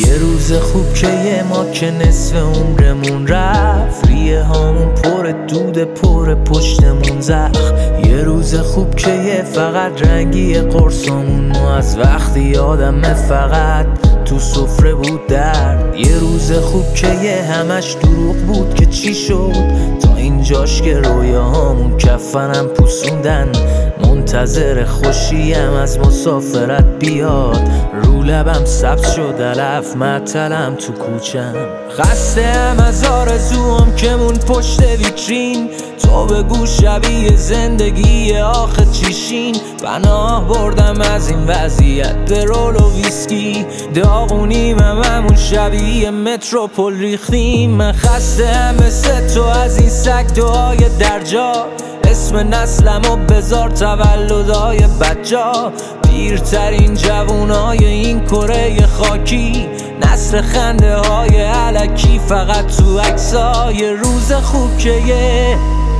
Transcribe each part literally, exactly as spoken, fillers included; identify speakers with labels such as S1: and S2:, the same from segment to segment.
S1: یه روز خوب که یه ما که نصف عمرمون رفت، ریه هامون پر دود پر پشتمون زخم. یه روز خوب که یه فقط رنگی قرصامون و از وقتی یادم فقط تو سفره بود درد. یه روز خوب که یه همش دروغ بود که چی شد تا اینجاش که رویاهامون کفنم پوسوندن. منتظر خوشیم از مسافرت بیاد، رو لبم سبز شد علف معطلم تو کوچم. خسته‌ام از آرزوام که مون پشت ویترین، تو بگو شبیه زندگی آخه چیشین. پناه بردم از این وضعیت به رول و ویسکی، داغونیم هممون شبیه متروپول ریختیم. من خسته‌ام مثل تو از این سگ دعای درجا، اسم نسلمو بذار تولدای بجا. پیرترین جوونای این کره خاکی، نسل خنده های علکی فقط تو عکس‌ها. یه روز خوب که یه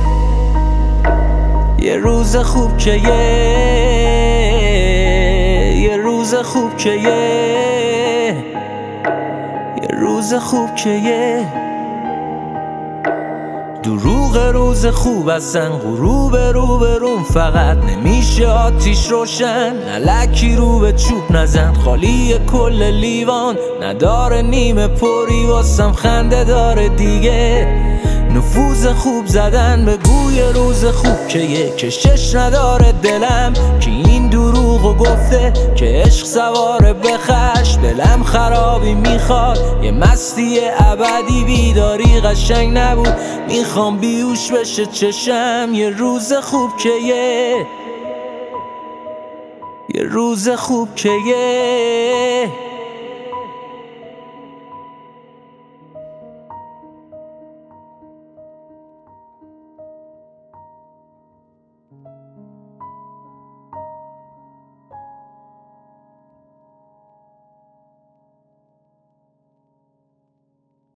S1: یه روز خوب که یه یه روز خوب که یه یه روز خوب که یه دروغ روز خوب اصلا غروب رو به روم، فقط نمیشه آتیش روشن. نلکی رو به چوب نزن، خالی کل لیوان نداره نیمه پری واسم خنده داره دیگه. نفوذ خوب زدن به گوی روز خوب که یه کشش نداره دلم، که این دروغو گفته که عشق سواره به خشم. دلم خرابی میخواد یه مستی ابدی، بیداری قشنگ نبود میخوام بیوش بشه چشم. یه روز خوب که یه یه روز خوب که یه